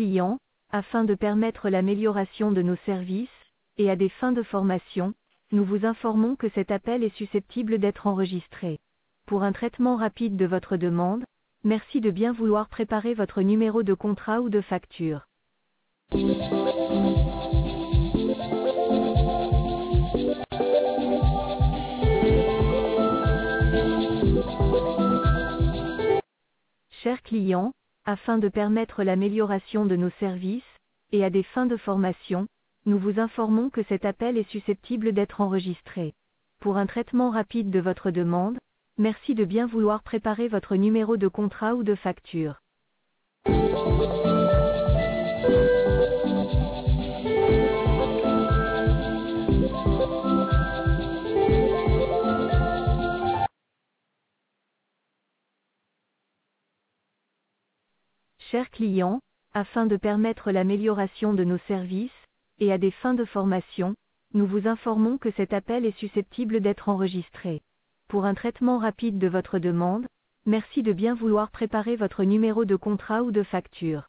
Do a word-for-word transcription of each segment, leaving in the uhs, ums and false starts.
clients, afin de permettre l'amélioration de nos services, et à des fins de formation, nous vous informons que cet appel est susceptible d'être enregistré. Pour un traitement rapide de votre demande, merci de bien vouloir préparer votre numéro de contrat ou de facture. Chers clients, afin de permettre l'amélioration de nos services, et à des fins de formation, nous vous informons que cet appel est susceptible d'être enregistré. Pour un traitement rapide de votre demande, merci de bien vouloir préparer votre numéro de contrat ou de facture. Chers clients, afin de permettre l'amélioration de nos services, et à des fins de formation, nous vous informons que cet appel est susceptible d'être enregistré. Pour un traitement rapide de votre demande, merci de bien vouloir préparer votre numéro de contrat ou de facture.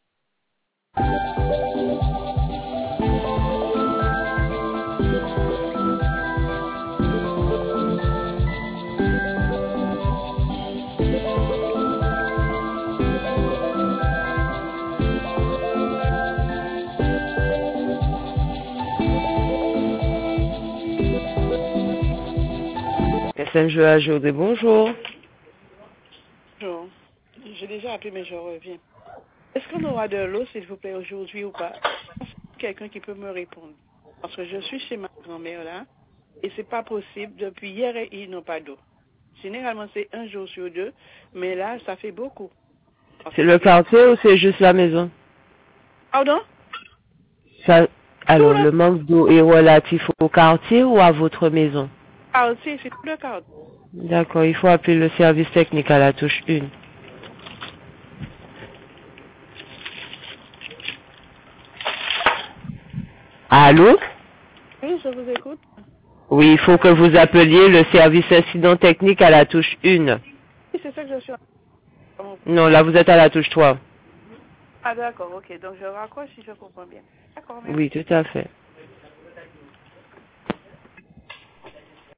S M G A Jodé, bonjour. Bonjour. J'ai déjà appelé, mais je reviens. Est-ce qu'on aura de l'eau, s'il vous plaît, aujourd'hui ou pas? Quelqu'un qui peut me répondre. Parce que je suis chez ma grand-mère, là, et c'est pas possible. Depuis hier, ils n'ont pas d'eau. Généralement, c'est un jour sur deux, mais là, ça fait beaucoup. C'est le quartier ou c'est juste la maison? Pardon? Ça, alors, Tout le manque d'eau est relatif au quartier ou à votre maison? Quartier, c'est tout le quartier. D'accord, il faut appeler le service technique à la touche un. Allô? Oui, je vous écoute. Oui, il faut que vous appeliez le service incident technique à la touche un. Oui, c'est ça que je suis en... Non, là vous êtes à la touche trois. Ah d'accord, ok. Donc je raccroche si je comprends bien. D'accord, merci. Oui, tout à fait.